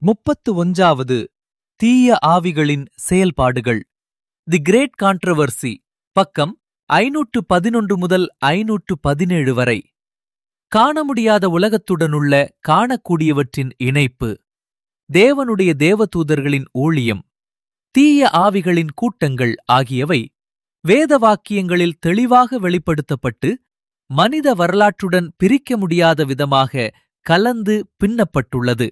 31வது தீய ஆவிகளின் செயல்பாடுகள். தி கிரேட் கான்ட்ரவர்சி, பக்கம் 511 முதல் 517 வரை. காண முடியாத உலகத்துடனுள்ள காணக்கூடியவற்றின் இணைப்பு, தேவனுடைய தேவதூதர்களின் ஊழியம், தீய ஆவிகளின் கூட்டங்கள் ஆகியவை வேத வாக்கியங்களில் தெளிவாக வெளிப்படுத்தப்பட்டு மனித வரலாற்றுடன் பிரிக்க முடியாத விதமாக கலந்து பின்னப்பட்டுள்ளது.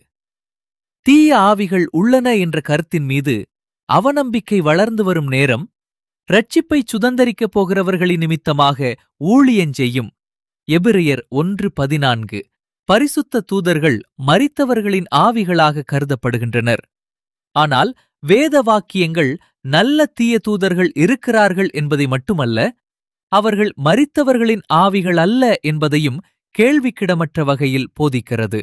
தீய ஆவிகள் உள்ளன என்ற கருத்தின் மீது அவநம்பிக்கை வளர்ந்து வரும் நேரம், இரட்சிப்பை சுதந்தரிக்கப் போகிறவர்களின் நிமித்தமாக ஊழியஞ்செய்யும் எபிரெயர் 1:14 பரிசுத்த தூதர்கள் மரித்தவர்களின் ஆவிகளாக கருதப்படுகின்றனர். ஆனால் வேத வாக்கியங்கள் நல்ல தீய தூதர்கள் இருக்கிறார்கள் என்பதை மட்டுமல்ல, அவர்கள் மரித்தவர்களின் ஆவிகள் அல்ல என்பதையும் கேள்விக்கிடமற்ற வகையில் போதிக்கிறது.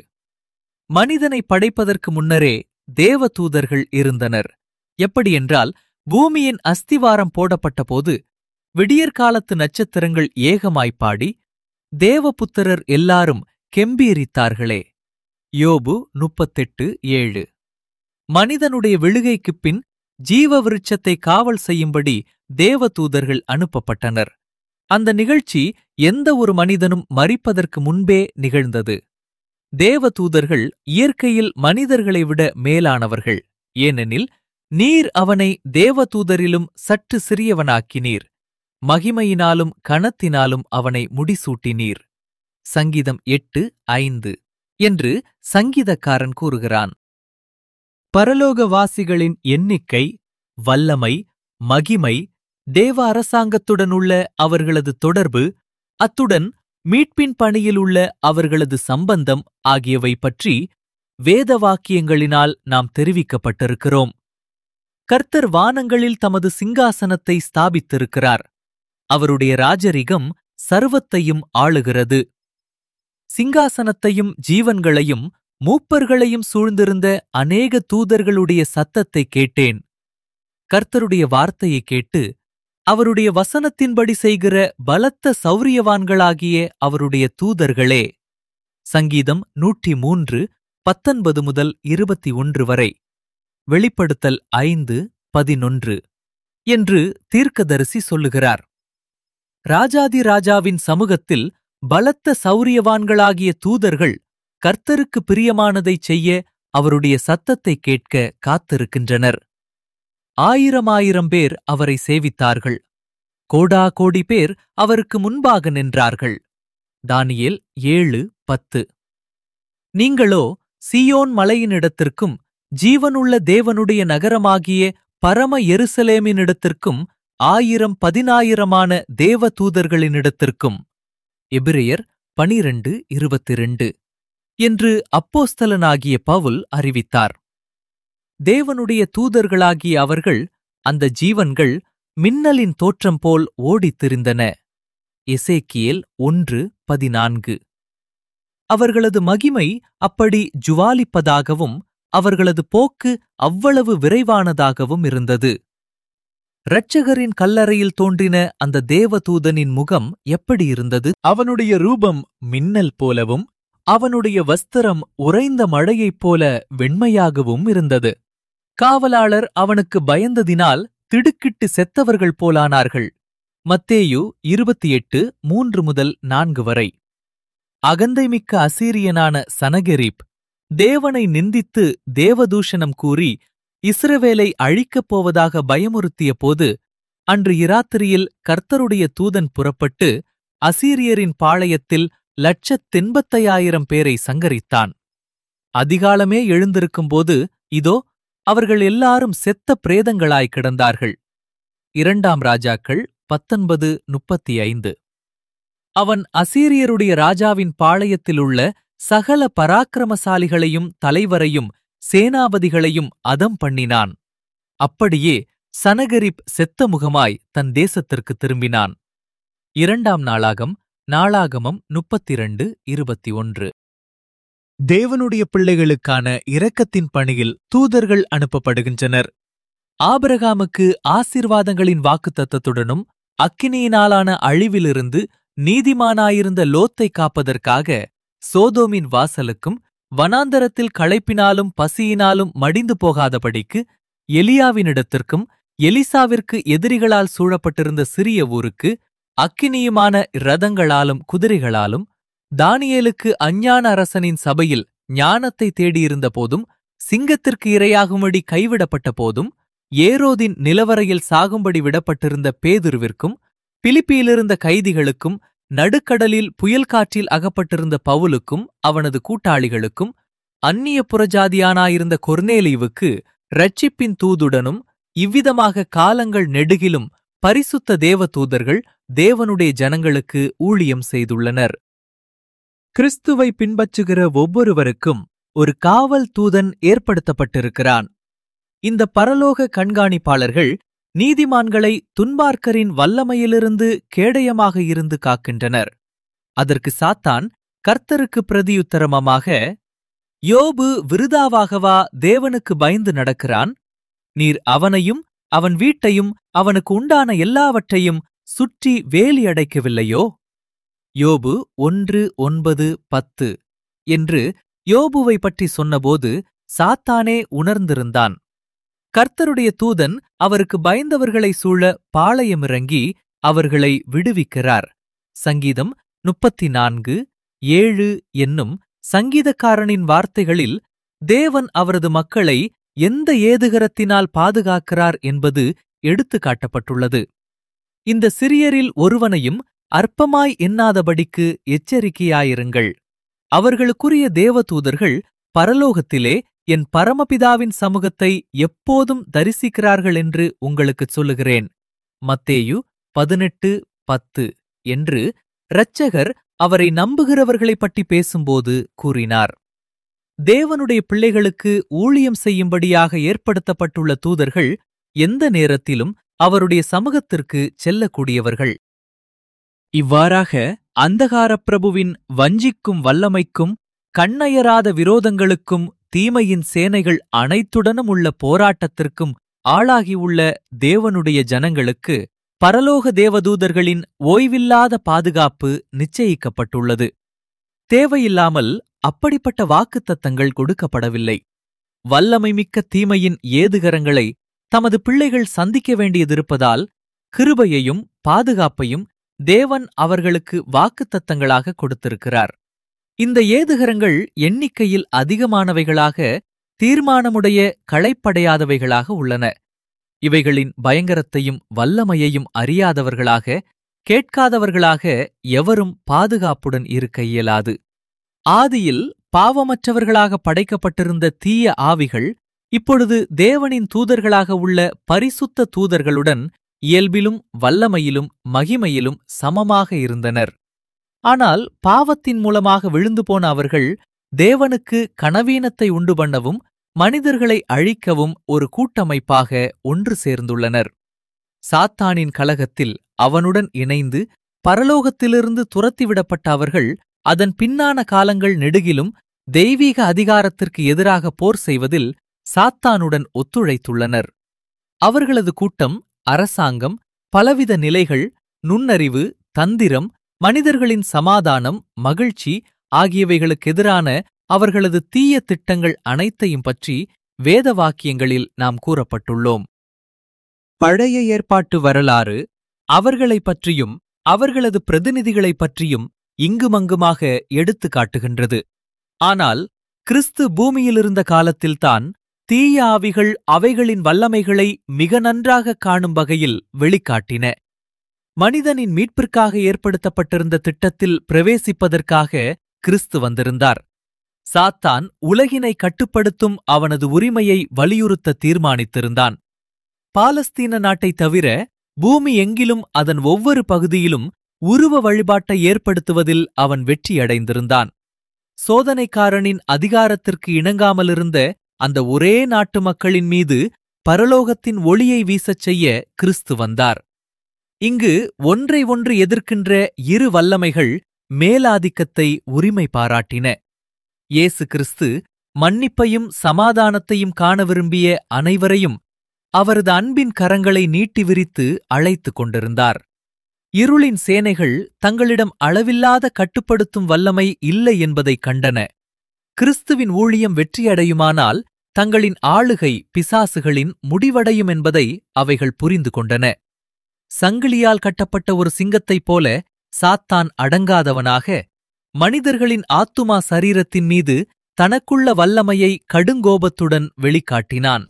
மனிதனை படைப்பதற்கு முன்னரே தேவ தூதர்கள் இருந்தனர். எப்படியென்றால், பூமியின் அஸ்திவாரம் போடப்பட்டபோது விடியற்காலத்து நட்சத்திரங்கள் ஏகமாய்ப்பாடி தேவபுத்திரர் எல்லாரும் கெம்பீரித்தார்களே. யோபு 38:7. மனிதனுடைய விழுகைக்குப் பின் ஜீவ விருட்சத்தை காவல் செய்யும்படி தேவதூதர்கள் அனுப்பப்பட்டனர். அந்த நிகழ்ச்சி எந்த ஒரு மனிதனும் மரிப்பதற்கு முன்பே நிகழ்ந்தது. தேவதூதர்கள் இயற்கையில் மனிதர்களை விட மேலானவர்கள். ஏனெனில் நீர் அவனை தேவதூதரிலும் சற்று சிறியவனாக்கினீர், மகிமையினாலும் கனத்தினாலும் அவனை முடிசூட்டினீர். சங்கீதம் 8:5 என்று சங்கீதக்காரன் கூறுகிறான். பரலோகவாசிகளின் எண்ணிக்கை, வல்லமை, மகிமை, தேவ அரசாங்கத்துடனுள்ள அவர்களது தொடர்பு, அத்துடன் மீட்பின் பணியிலுள்ள அவர்களது சம்பந்தம் ஆகியவை பற்றி வேத வாக்கியங்களினால் நாம் தெரிவிக்கப்பட்டிருக்கிறோம். கர்த்தர் வானங்களில் தமது சிங்காசனத்தை ஸ்தாபித்திருக்கிறார். அவருடைய ராஜரிகம் சர்வத்தையும் ஆளுகிறது. சிங்காசனத்தையும் ஜீவன்களையும் மூப்பர்களையும் சூழ்ந்திருந்த அநேக தூதர்களுடைய சத்தத்தை கேட்டேன். கர்த்தருடைய வார்த்தையை கேட்டு அவருடைய வசனத்தின்படி செய்கிற பலத்த சௌரியவான்களாகிய அவருடைய தூதர்களே. சங்கீதம் 103:19 முதல் 21 வரை. வெளிப்படுத்தல் 5:11 என்று தீர்க்கதரிசி சொல்லுகிறார். ராஜாதி ராஜாவின் சமூகத்தில் பலத்த சௌரியவான்களாகிய தூதர்கள் கர்த்தருக்கு பிரியமானதைச் செய்ய அவருடைய சத்தத்தை கேட்க காத்திருக்கின்றனர். 1000 பேர் அவரை சேவித்தார்கள். கோடா கோடி பேர் அவருக்கு முன்பாக நின்றார்கள். தானியேல் 7:10. நீங்களோ சீயோன் மலையினிடத்திற்கும் ஜீவனுள்ள தேவனுடைய நகரமாகிய பரம எருசலேமினிடத்திற்கும் 1000-10,000 தேவ தூதர்களினிடத்திற்கும் எபிரெயர் 12:22 என்று அப்போஸ்தலனாகிய பவுல் அறிவித்தார். தேவனுடைய தூதர்களாகிய அவர்கள், அந்த ஜீவன்கள் மின்னலின் தோற்றம் போல் ஓடித் திரிந்தன. எசேக்கியேல் 1:14. அவர்களது மகிமை அப்படி ஜுவாலிப்பதாகவும் அவர்களது போக்கு அவ்வளவு விரைவானதாகவும் இருந்தது. இரட்சகரின் கல்லறையில் தோன்றின அந்த தேவதூதனின் முகம் எப்படி இருந்தது? அவனுடைய ரூபம் மின்னல் போலவும் அவனுடைய வஸ்திரம் உறைந்த மழையைப் போல வெண்மையாகவும் இருந்தது. காவலாளர் அவனுக்கு பயந்ததினால் திடுக்கிட்டு செத்தவர்கள் போலானார்கள். மத்தேயு 28:3-4 வரை. அகந்தைமிக்க அசீரியனான சனகெரிப் தேவனை நிந்தித்து தேவதூஷணம் கூறி இஸ்ரவேலை அழிக்கப் போவதாக பயமுறுத்திய போது, அன்று இராத்திரியில் கர்த்தருடைய தூதன் புறப்பட்டு அசீரியரின் பாளையத்தில் 1,85,000 பேரை சங்கரித்தான். அதிகாலமே எழுந்திருக்கும்போது இதோ அவர்கள் எல்லாரும் செத்த பிரேதங்களாய் கிடந்தார்கள். 2 ராஜாக்கள் 19:35. அவன் அசீரியருடைய ராஜாவின் பாளையத்திலுள்ள சகல பராக்கிரமசாலிகளையும் தலைவரையும் சேனாபதிகளையும் அதம் பண்ணினான். அப்படியே சனகரிப் செத்த முகமாய் தன் தேசத்திற்கு திரும்பினான். 2 நாளாகம் 32:21. தேவனுடைய பிள்ளைகளுக்கான இரக்கத்தின் பணியில் தூதர்கள் அனுப்பப்படுகின்றனர். ஆபிரகாமுக்கு ஆசீர்வாதங்களின் வாக்குத்தத்தத்துடனும் அக்கினியினாலான அழிவிலிருந்து நீதிமானாயிருந்த லோத்தை காப்பதற்காக சோதோமின் வாசலுக்கும் வனாந்தரத்தில் களைப்பினாலும் பசியினாலும் மடிந்து போகாதபடிக்கு எலியாவினிடத்திற்கும் எலிசாவிற்கு எதிரிகளால் சூழப்பட்டிருந்த சிறிய ஊருக்கு அக்கினியுமான இரதங்களாலும் குதிரைகளாலும் தானியேலுக்கு அஞ்ஞான அரசனின் சபையில் ஞானத்தை தேடியிருந்த போதும் சிங்கத்திற்கு இரையாகும்படி கைவிடப்பட்ட போதும் ஏரோதின் நிலவரையில் சாகும்படி விடப்பட்டிருந்த பேதுருவிற்கும் பிலிப்பியிலிருந்த கைதிகளுக்கும் நடுக்கடலில் புயல் காற்றில் அகப்பட்டிருந்த பவுலுக்கும் அவனது கூட்டாளிகளுக்கும் அந்நிய புறஜாதியானாயிருந்த கொர்நேலியுவுக்கு இரட்சிப்பின் தூதுடனும் இவ்விதமாக காலங்கள் நெடுகிலும் பரிசுத்த தேவ தூதர்கள் தேவனுடைய ஜனங்களுக்கு ஊழியம் செய்துள்ளனர். கிறிஸ்துவை பின்பற்றுகிற ஒவ்வொருவருக்கும் ஒரு காவல் தூதன் ஏற்படுத்தப்பட்டிருக்கிறான். இந்த பரலோக கண்காணிப்பாளர்கள் நீதிமான்களை துன்மார்க்கரின் வல்லமையிலிருந்து கேடயமாக இருந்து காக்கின்றனர். அதற்கு சாத்தான் கர்த்தருக்கு பிரதியுத்தரமாக, யோபு விருதாவாகவா தேவனுக்கு பயந்து நடக்கிறான்? நீர் அவனையும் அவன் வீட்டையும் அவனுக்கு உண்டான எல்லாவற்றையும் சுற்றி வேலி அடைக்கவில்லையோ? யோபு 1:9-10 என்று யோபுவை பற்றி சொன்னபோது சாத்தானே உணர்ந்திருந்தான். கர்த்தருடைய தூதன் அவருக்கு பயந்தவர்களை சூழ பாளையமிறங்கி அவர்களை விடுவிக்கிறார். சங்கீதம் 34:7 என்னும் சங்கீதக்காரனின் வார்த்தைகளில் தேவன் அவரது மக்களை எந்த ஏதுகரத்தினால் பாதுகாக்கிறார் என்பது எடுத்து காட்டப்பட்டுள்ளது. இந்த சிறியரில் ஒருவனையும் அற்பமாய் எண்ணாதபடிக்கு எச்சரிக்கையாயிருங்கள். அவர்களுக்குரிய தேவதூதர்கள் பரலோகத்திலே என் பரமபிதாவின் சமூகத்தை எப்போதும் தரிசிக்கிறார்கள் என்று உங்களுக்குச் சொல்லுகிறேன். மத்தேயு 18:10 என்று இரட்சகர் அவரை நம்புகிறவர்களைப் பற்றி பேசும்போது கூறினார். தேவனுடைய பிள்ளைகளுக்கு ஊழியம் செய்யும்படியாக ஏற்படுத்தப்பட்டுள்ள தூதர்கள் எந்த நேரத்திலும் அவருடைய சமூகத்திற்கு செல்லக்கூடியவர்கள். இவ்வாறாக அந்தகாரப் பிரபுவின் வஞ்சிக்கும் வல்லமைக்கும் கண்ணயராத விரோதங்களுக்கும் தீமையின் சேனைகள் அனைத்துடனும் உள்ள போராட்டத்திற்கும் ஆளாகியுள்ள தேவனுடைய ஜனங்களுக்கு பரலோக தேவதூதர்களின் ஓய்வில்லாத பாதுகாப்பு நிச்சயிக்கப்பட்டுள்ளது. தேவையில்லாமல் அப்படிப்பட்ட வாக்குத்தத்தங்கள் கொடுக்கப்படவில்லை. வல்லமைமிக்க தீமையின் ஏதுகரங்களை தமது பிள்ளைகள் சந்திக்க வேண்டியதிருப்பதால் கிருபையையும் பாதுகாப்பையும் தேவன் அவர்களுக்கு வாக்குத்தத்தங்களாக கொடுத்திருக்கிறார். இந்த ஏதுகரங்கள் எண்ணிக்கையில் அதிகமானவைகளாக, தீர்மானமுடைய களைப்படையாதவைகளாக உள்ளன. இவைகளின் பயங்கரத்தையும் வல்லமையையும் அறியாதவர்களாக, கேட்காதவர்களாக எவரும் பாதுகாப்புடன் இருக்க இயலாது. ஆதியில் பாவமற்றவர்களாக படைக்கப்பட்டிருந்த தீய ஆவிகள் இப்பொழுது தேவனின் தூதர்களாக உள்ள பரிசுத்த தூதர்களுடன் இயல்பிலும் வல்லமையிலும் மகிமையிலும் சமமாக இருந்தனர். ஆனால் பாவத்தின் மூலமாக விழுந்து போன அவர்கள் தேவனுக்கு கனவீனத்தை உண்டு பண்ணவும் மனிதர்களை அழிக்கவும் ஒரு கூட்டமைப்பாக ஒன்று சேர்ந்துள்ளனர். சாத்தானின் கலகத்தில் அவனுடன் இணைந்து பரலோகத்திலிருந்து துரத்திவிடப்பட்ட அவர்கள் அதன் பின்னான காலங்கள் நெடுகிலும் தெய்வீக அதிகாரத்திற்கு எதிராக போர் செய்வதில் சாத்தானுடன் ஒத்துழைத்துள்ளனர். அவர்களது கூட்டம் அரசாங்கம், பலவித நிலைகள், நுண்ணறிவு, தந்திரம், மனிதர்களின் சமாதானம், மகிழ்ச்சி ஆகியவைகளுக்கெதிரான அவர்களது தீய திட்டங்கள் அனைத்தையும் பற்றி வேத வாக்கியங்களில் நாம் கூறப்பட்டுள்ளோம். பழைய ஏற்பாட்டு வரலாறு அவர்களைப் பற்றியும் அவர்களது பிரதிநிதிகளைப் பற்றியும் இங்குமங்குமாக எடுத்து காட்டுகின்றது. ஆனால் கிறிஸ்து பூமியிலிருந்த காலத்தில்தான் தீய ஆவிகள் அவைகளின் வல்லமைகளை மிக நன்றாக காணும் வகையில் வெளிக்காட்டின. மனிதனின் மீட்பிற்காக ஏற்படுத்தப்பட்டிருந்த திட்டத்தில் பிரவேசிப்பதற்காக கிறிஸ்து வந்திருந்தார். சாத்தான் உலகினை கட்டுப்படுத்தும் அவனது உரிமையை வலியுறுத்த தீர்மானித்திருந்தான். பாலஸ்தீன நாட்டைத் தவிர பூமி எங்கிலும் அதன் ஒவ்வொரு பகுதியிலும் உருவ வழிபாட்டை ஏற்படுத்துவதில் அவன் வெற்றியடைந்திருந்தான். சோதனைக்காரனின் அதிகாரத்திற்கு இணங்காமலிருந்த அந்த ஒரே நாட்டு மக்களின் மீது பரலோகத்தின் ஒளியை வீசச் செய்ய கிறிஸ்து வந்தார். இங்கு ஒன்றை ஒன்று எதிர்க்கின்ற இரு வல்லமைகள் மேலாதிக்கத்தை உரிமை பாராட்டின. இயேசு கிறிஸ்து மன்னிப்பையும் சமாதானத்தையும் காண விரும்பிய அனைவரையும் அவரது அன்பின் கரங்களை நீட்டி விரித்து அழைத்துக் கொண்டிருந்தார். இருளின் சேனைகள் தங்களிடம் அளவில்லாத கட்டுப்படுத்தும் வல்லமை இல்லை என்பதைக் கண்டன. கிறிஸ்துவின் ஊழியம் வெற்றியடையுமானால் தங்களின் ஆளுகை பிசாசுகளின் முடிவடையும் என்பதை அவைகள் புரிந்து கொண்டன. சங்கிலியால் கட்டப்பட்ட ஒரு சிங்கத்தைப் போல சாத்தான் அடங்காதவனாக மனிதர்களின் ஆத்துமா சரீரத்தின் மீது தனக்குள்ள வல்லமையை கடுங்கோபத்துடன் வெளிக்காட்டினான்.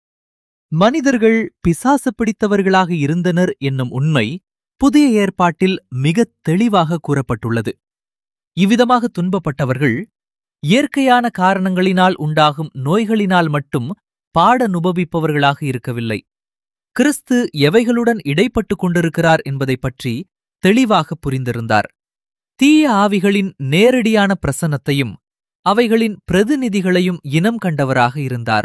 மனிதர்கள் பிசாசு பிடித்தவர்களாக இருந்தனர் என்னும் உண்மை புதிய ஏற்பாட்டில் மிகத் தெளிவாக கூறப்பட்டுள்ளது. இவ்விதமாக துன்பப்பட்டவர்கள் இயற்கையான காரணங்களினால் உண்டாகும் நோய்களினால் மட்டும் பாடனுபவிப்பவர்களாக இருக்கவில்லை. கிறிஸ்து எவைகளுடன் இடைப்பட்டுக் கொண்டிருக்கிறார் என்பதைப் பற்றி தெளிவாக புரிந்திருந்தார். தீய ஆவிகளின் நேரடியான பிரசன்னத்தையும் அவைகளின் பிரதிநிதிகளையும் இனம் கண்டவராக இருந்தார்.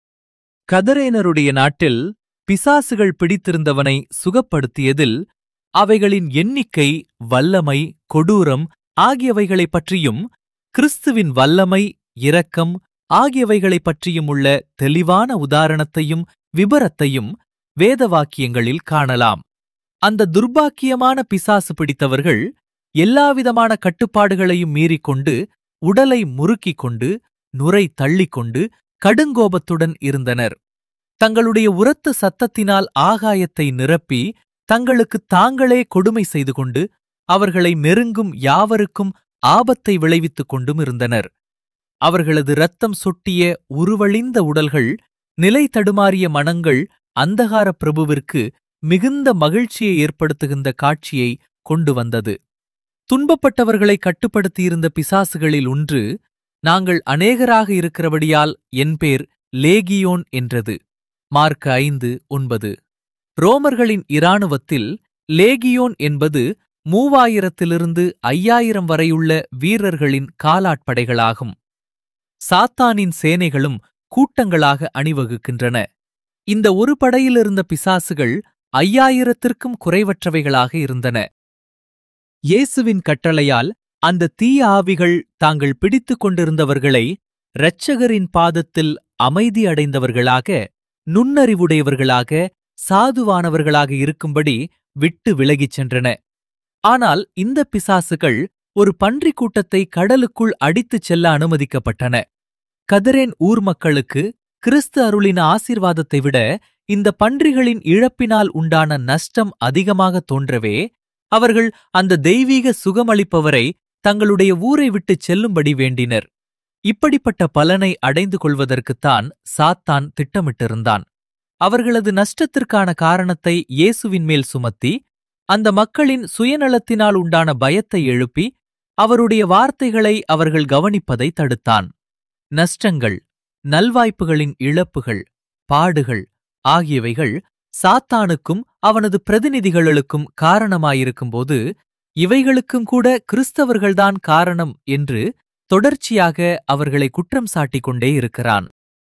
கதரேனருடைய நாட்டில் பிசாசுகள் பிடித்திருந்தவனை சுகப்படுத்தியதில் அவைகளின் எண்ணிக்கை, வல்லமை, கொடூரம் ஆகியவைகளைப் பற்றியும் கிறிஸ்துவின் வல்லமை, இரக்கம் ஆகியவைகளைப் பற்றியும் உள்ள தெளிவான உதாரணத்தையும் விபரத்தையும் வேதவாக்கியங்களில் காணலாம். அந்த துர்பாக்கியமான பிசாசு பிடித்தவர்கள் எல்லாவிதமான கட்டுப்பாடுகளையும் மீறிக்கொண்டு உடலை முறுக்கிக் கொண்டு நுரை தள்ளிக்கொண்டு கடுங்கோபத்துடன் இருந்தனர். தங்களுடைய உரத்த சத்தத்தினால் ஆகாயத்தை நிரப்பி தங்களுக்குத் தாங்களே கொடுமை செய்து கொண்டு அவர்களை நெருங்கும் யாவருக்கும் ஆபத்தை விளைவித்துக் கொண்டும் இருந்தனர். அவர்களது இரத்தம் சொட்டிய உருவழிந்த உடல்கள், நிலை தடுமாறிய மனங்கள் அந்தகார பிரபுவிற்கு மிகுந்த மகிழ்ச்சியை ஏற்படுத்துகின்ற காட்சியை கொண்டு வந்தது. துன்பப்பட்டவர்களை கட்டுப்படுத்தியிருந்த பிசாசுகளில் ஒன்று, நாங்கள் அநேகராக இருக்கிறபடியால் என் பேர் லேகியோன் என்றது. மார்க் 5:9. ரோமர்களின் இராணுவத்தில் லேகியோன் என்பது 3000 5000 வரையுள்ள வீரர்களின் காலாட்படைகளாகும். சாத்தானின் சேனைகளும் கூட்டங்களாக அணிவகுக்கின்றன. இந்த ஒரு படையிலிருந்த பிசாசுகள் 5000க்கும் குறைவற்றவைகளாக இருந்தன. இயேசுவின் கட்டளையால் அந்த தீய ஆவிகள் தாங்கள் பிடித்துக் கொண்டிருந்தவர்களை இரட்சகரின் பாதத்தில் அமைதி அடைந்தவர்களாக, நுண்ணறிவுடையவர்களாக, சாதுவானவர்களாக இருக்கும்படி விட்டு விலகிச் சென்றன. ஆனால் இந்த பிசாசுகள் ஒரு பன்றிக் கூட்டத்தை கடலுக்குள் அடித்துச் செல்ல அனுமதிக்கப்பட்டன. கதரேன் ஊர் மக்களுக்கு கிறிஸ்து அருளின ஆசீர்வாதத்தை விட இந்த பன்றிகளின் இழப்பினால் உண்டான நஷ்டம் அதிகமாக தோன்றவே அவர்கள் அந்த தெய்வீக சுகமளிப்பவரை தங்களுடைய ஊரை விட்டுச் செல்லும்படி வேண்டினர். இப்படிப்பட்ட பலனை அடைந்து கொள்வதற்குத்தான் சாத்தான் திட்டமிட்டிருந்தான். அவர்களது நஷ்டத்திற்கான காரணத்தை இயேசுவின் மேல் சுமத்தி அந்த மக்களின் சுயநலத்தினால் உண்டான பயத்தை எழுப்பி அவருடைய வார்த்தைகளை அவர்கள் கவனிப்பதை தடுத்தான். நஷ்டங்கள், நல்வாய்ப்புகளின் இழப்புகள், பாடுகள் ஆகியவைகள் சாத்தானுக்கும் அவனது பிரதிநிதிகளுக்கும் காரணமாயிருக்கும்போது இவைகளுக்கும் கூட கிறிஸ்தவர்கள்தான் காரணம் என்று தொடர்ச்சியாக அவர்களை குற்றம் சாட்டிக் கொண்டே இருக்கிறான்.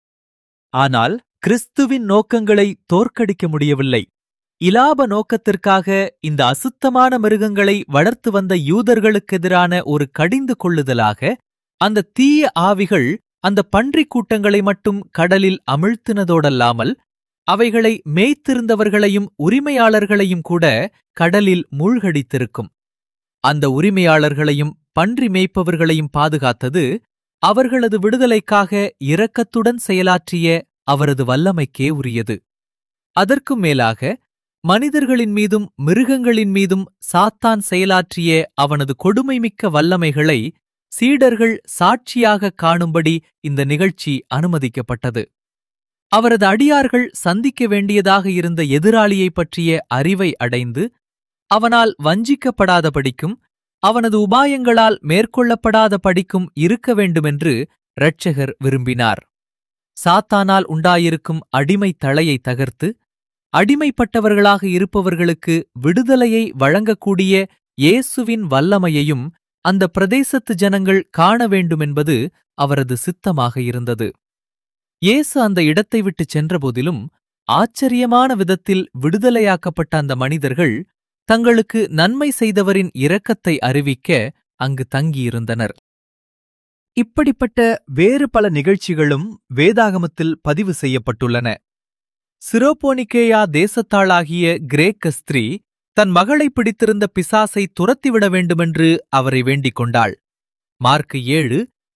ஆனால் கிறிஸ்துவின் நோக்கங்களை தோற்கடிக்க முடியவில்லை. இலாப நோக்கத்திற்காக இந்த அசுத்தமான மிருகங்களை வளர்த்து வந்த யூதர்களுக்கெதிரான ஒரு கடிந்து கொள்ளுதலாக அந்த தீய ஆவிகள் அந்த பன்றிக் கூட்டங்களை மட்டும் கடலில் அமிழ்த்தினதோடல்லாமல் அவைகளை மேய்த்திருந்தவர்களையும் உரிமையாளர்களையும் கூட கடலில் மூழ்கடித்திருக்கும். அந்த உரிமையாளர்களையும் பன்றி மேய்ப்பவர்களையும் பாதுகாத்தது அவர்களது விடுதலைக்காக இரக்கத்துடன் செயலாற்றிய அவரது வல்லமைக்கே உரியது. அதற்கும் மேலாக மனிதர்களின் மீதும் மிருகங்களின் மீதும் சாத்தான் செயலாற்றிய அவனது கொடுமைமிக்க வல்லமைகளை சீடர்கள் சாட்சியாக காணும்படி இந்த நிகழ்ச்சி அனுமதிக்கப்பட்டது. அவரது அடியார்கள் சந்திக்க வேண்டியதாக இருந்த எதிராளியைப் பற்றிய அறிவை அடைந்து அவனால் வஞ்சிக்கப்படாதபடிக்கும் அவனது உபாயங்களால் மேற்கொள்ளப்படாதபடிக்கும் இருக்க வேண்டுமென்று இரட்சகர் விரும்பினார். சாத்தானால் உண்டாயிருக்கும் அடிமை தலையை தகர்த்து அடிமைப்பட்டவர்களாக இருப்பவர்களுக்கு விடுதலையை வழங்கக்கூடிய இயேசுவின் வல்லமையையும் அந்த பிரதேசத்து ஜனங்கள் காண வேண்டுமென்பது அவரது சித்தமாக இருந்தது. இயேசு அந்த இடத்தை விட்டுச் சென்றபோதிலும் ஆச்சரியமான விதத்தில் விடுதலையாக்கப்பட்ட அந்த மனிதர்கள் தங்களுக்கு நன்மை செய்தவரின் இரக்கத்தை அறிவிக்க அங்கு தங்கியிருந்தனர். இப்படிப்பட்ட வேறு பல நிகழ்ச்சிகளும் வேதாகமத்தில் பதிவு செய்யப்பட்டுள்ளன. சிரோபோனிக்கேயா தேசத்தாளாகிய கிரேக்க ஸ்திரீ தன் மகளை பிடித்திருந்த பிசாசை துரத்திவிட வேண்டுமென்று அவரை வேண்டிக் கொண்டாள். மார்க்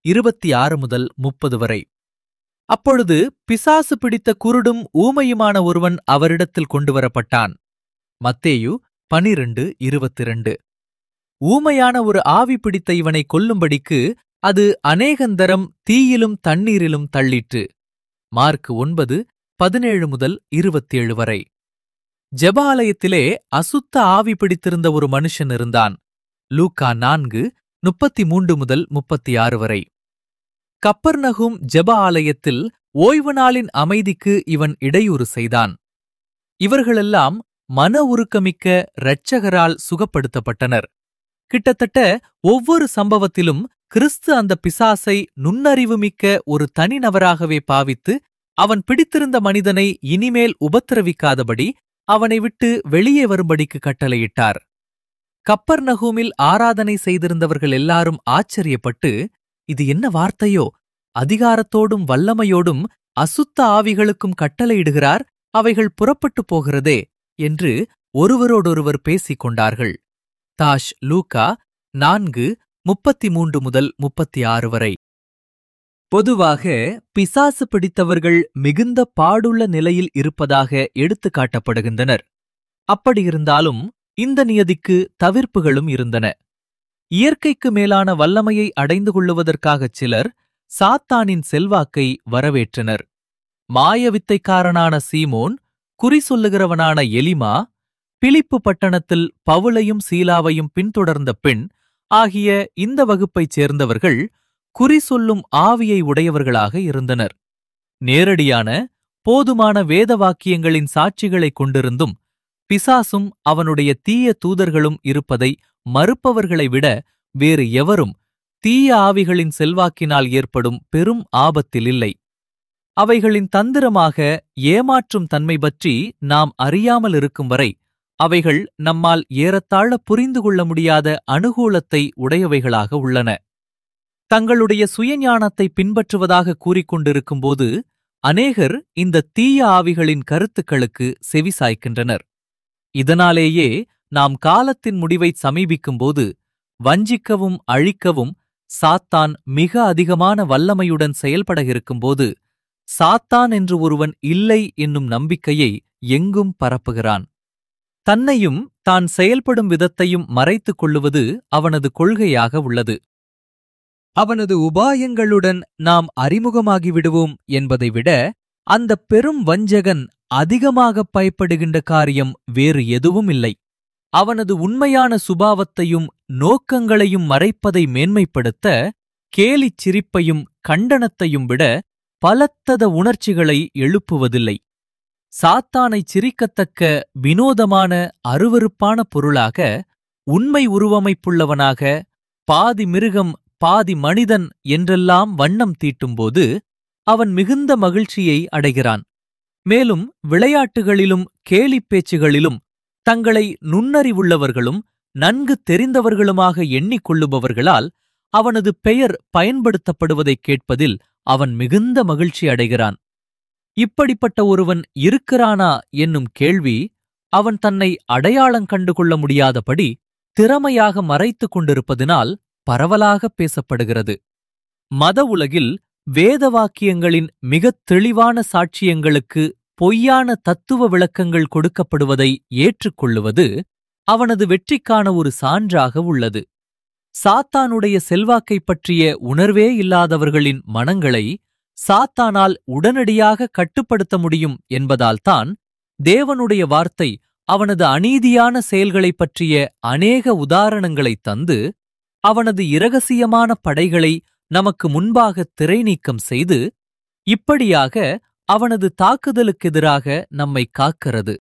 26 முதல் 30 வரை. அப்பொழுது பிசாசு பிடித்த குருடும் ஊமையுமான ஒருவன் அவரிடத்தில் கொண்டுவரப்பட்டான். மத்தேயு 12:22. ஊமையான ஒரு ஆவி பிடித்த இவனை கொல்லும்படிக்கு அது அநேகந்தரம் தீயிலும் தண்ணீரிலும் தள்ளிற்று. மார்க் 9:17 முதல் 27 வரை. ஜெப ஆலயத்திலே அசுத்த ஆவி பிடித்திருந்த ஒரு மனுஷன் இருந்தான். லூக்கா 4:33 முதல் 36 வரை. கப்பர்நகும் ஜெப ஆலயத்தில் ஓய்வு நாளின் அமைதிக்கு இவன் இடையூறு செய்தான். இவர்களெல்லாம் மன உருக்கமிக்க இரட்சகரால் சுகப்படுத்தப்பட்டனர். கிட்டத்தட்ட ஒவ்வொரு சம்பவத்திலும் கிறிஸ்து அந்த பிசாசை நுண்ணறிவுமிக்க ஒரு தனிநபராகவே பாவித்து அவன் பிடித்திருந்த மனிதனை இனிமேல் உபத்திரவிக்காதபடி அவனை விட்டு வெளியே வரும்படிக்கு கட்டளையிட்டார். கப்பர்நகூமில் ஆராதனை செய்திருந்தவர்கள் எல்லாரும் ஆச்சரியப்பட்டு, இது என்ன வார்த்தையோ, அதிகாரத்தோடும் வல்லமையோடும் அசுத்த ஆவிகளுக்கும் கட்டளையிடுகிறார், அவைகள் புறப்பட்டுப் போகிறதே என்று ஒருவரோடொருவர் பேசிக் கொண்டார்கள். தாஷ் லூக்கா 4:33 முதல் 36 வரை. பொதுவாக பிசாசு பிடித்தவர்கள் மிகுந்த பாடுள்ள நிலையில் இருப்பதாக எடுத்துக் காட்டப்படுகின்றனர். அப்படியிருந்தாலும் இந்த நியதிக்கு தவிர்ப்புகளும் இருந்தன. இயற்கைக்கு மேலான வல்லமையை அடைந்து கொள்ளுவதற்காகச் சிலர் சாத்தானின் செல்வாக்கை வரவேற்றனர். மாயவித்தைக்காரனான சீமோன், குறி சொல்லுகிறவனான எலிமா, பிலிப்பு பட்டணத்தில் பவுலையும் சீலாவையும் பின்தொடர்ந்த பெண் ஆகிய இந்த வகுப்பைச் சேர்ந்தவர்கள் குறி சொல்லும் ஆவியை உடையவர்களாக இருந்தனர். நேரடியான போதுமான வேத வாக்கியங்களின் சாட்சிகளைக் கொண்டிருந்தும் பிசாசும் அவனுடைய தீய தூதர்களும் இருப்பதை மறுப்பவர்களை விட வேறு எவரும் தீய ஆவிகளின் செல்வாக்கினால் ஏற்படும் பெரும் ஆபத்தில் இல்லை. அவைகளின் தந்திரமாக ஏமாற்றும் தன்மை பற்றி நாம் அறியாமல் இருக்கும் வரை அவைகள் நம்மால் ஏறத்தாழ புரிந்து கொள்ள முடியாத அனுகூலத்தை உடையவைகளாக உள்ளன. தங்களுடைய சுயஞானத்தை பின்பற்றுவதாக கூறிக்கொண்டிருக்கும்போது அநேகர் இந்த தீய ஆவிகளின் கருத்துக்களுக்கு செவிசாய்க்கின்றனர். இதனாலேயே நாம் காலத்தின் முடிவை சமீபிக்கும்போது வஞ்சிக்கவும் அழிக்கவும் சாத்தான் மிக அதிகமான வல்லமையுடன் செயல்பட இருக்கும்போது சாத்தான் என்று ஒருவன் இல்லை என்னும் நம்பிக்கையை எங்கும் பரப்புகிறான். தன்னையும் தான் செயல்படும் விதத்தையும் மறைத்துக் கொள்ளுவது அவனது கொள்கையாக உள்ளது. அவனது உபாயங்களுடன் நாம் அறிமுகமாகிவிடுவோம் என்பதை விட அந்த பெரும் வஞ்சகன் அதிகமாக பயப்படுகின்ற காரியம் வேறு எதுவும் இல்லை. அவனது உண்மையான சுபாவத்தையும் நோக்கங்களையும் மறைப்பதை மேன்மைப்படுத்த கேலிச் சிரிப்பையும் கண்டனத்தையும் விட பலத்தத உணர்ச்சிகளை எழுப்புவதில்லை. சாத்தானைச் சிரிக்கத்தக்க வினோதமான அருவருப்பான பொருளாக, உண்மை உருவமைப்புள்ளவனாக, பாதி மிருகம் பாதி மனிதன் என்றெல்லாம் வண்ணம் தீட்டும்போது அவன் மிகுந்த மகிழ்ச்சியை அடைகிறான். மேலும் விளையாட்டுகளிலும் கேலிப் பேச்சுகளிலும் தங்களை நுண்ணறிவுள்ளவர்களும் நன்கு தெரிந்தவர்களுமாக எண்ணிக்கொள்ளுபவர்களால் அவனது பெயர் பயன்படுத்தப்படுவதைக் கேட்பதில் அவன் மிகுந்த மகிழ்ச்சி அடைகிறான். இப்படிப்பட்ட ஒருவன் இருக்கிறானா என்னும் கேள்வி அவன் தன்னை அடையாளம் கண்டுகொள்ள முடியாதபடி திறமையாக மறைத்துக் கொண்டிருப்பதினால் பரவலாகப் பேசப்படுகிறது. மத உலகில் வேத வாக்கியங்களின் மிகத் தெளிவான சாட்சியங்களுக்கு பொய்யான தத்துவ விளக்கங்கள் கொடுக்கப்படுவதை ஏற்றுக்கொள்ளுவது அவனது வெற்றிக்கான ஒரு சான்றாக உள்ளது. சாத்தானுடைய செல்வாக்கைப் பற்றிய உணர்வே இல்லாதவர்களின் மனங்களை சாத்தானால் உடனடியாக கட்டுப்படுத்த முடியும் என்பதால்தான் தேவனுடைய வார்த்தை அவனது அநீதியான செயல்களைப் பற்றிய அநேக உதாரணங்களைத் தந்து அவனது இரகசியமான படைகளை நமக்கு முன்பாக திரைநீக்கம் செய்து இப்படியாக அவனது தாக்குதலுக்கெதிராக நம்மை காக்கிறது.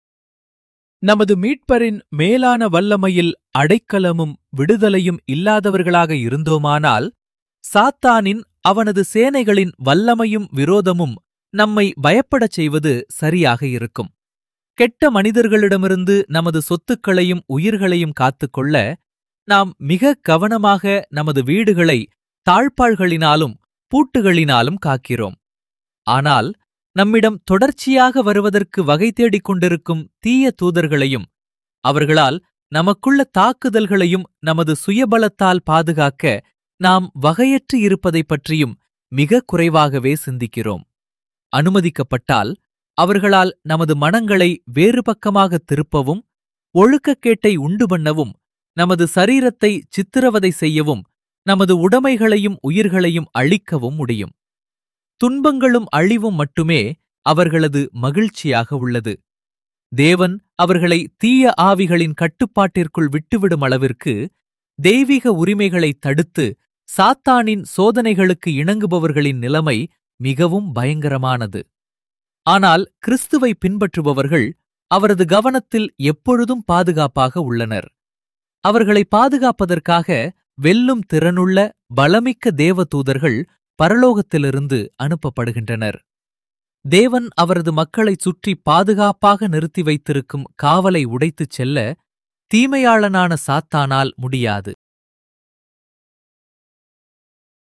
நமது மீட்பரின் மேலான வல்லமையில் அடைக்கலமும் விடுதலையும் இல்லாதவர்களாக இருந்தோமானால் சாத்தானின் அவனது சேனைகளின் வல்லமையும் விரோதமும் நம்மை பயப்படச் செய்வது சரியாக இருக்கும். கெட்ட மனிதர்களிடமிருந்து நமது சொத்துக்களையும் உயிர்களையும் காத்துக்கொள்ள நாம் மிக கவனமாக நமது வீடுகளை தாழ்பாள்களினாலும் பூட்டுகளினாலும் காக்கிறோம். ஆனால் நம்மிடம் தொடர்ச்சியாக வருவதற்கு வகை தேடிக் கொண்டிருக்கும் தீய தூதர்களையும் அவர்களால் நமக்குள்ள தாக்குதல்களையும் நமது சுயபலத்தால் பாதுகாக்க நாம் வகையற்று இருப்பதைப் பற்றியும் மிக குறைவாகவே சிந்திக்கிறோம். அனுமதிக்கப்பட்டால் அவர்களால் நமது மனங்களை வேறு பக்கமாக திருப்பவும், ஒழுக்கக்கேட்டை உண்டு பண்ணவும், நமது சரீரத்தை சித்திரவதை செய்யவும், நமது உடைமைகளையும் உயிர்களையும் அழிக்கவும் முடியும். துன்பங்களும் அழிவும் மட்டுமே அவர்களது மகிழ்ச்சியாக உள்ளது. தேவன் அவர்களை தீய ஆவிகளின் கட்டுப்பாட்டிற்குள் விட்டுவிடும் அளவிற்கு தெய்வீக உரிமைகளை தடுத்து சாத்தானின் சோதனைகளுக்கு இணங்குபவர்களின் நிலைமை மிகவும் பயங்கரமானது. ஆனால் கிறிஸ்துவை பின்பற்றுபவர்கள் அவரது கவனத்தில் எப்பொழுதும் பாதுகாப்பாக உள்ளனர். அவர்களை பாதுகாப்பதற்காக வெல்லும் திறனுள்ள பலமிக்க தேவதூதர்கள் பரலோகத்திலிருந்து அனுப்பப்படுகின்றனர். தேவன் அவரது மக்களைச் சுற்றி பாதுகாப்பாக நிறுத்தி வைத்திருக்கும் காவலை உடைத்துச் செல்ல தீமையாளனான சாத்தானால் முடியாது.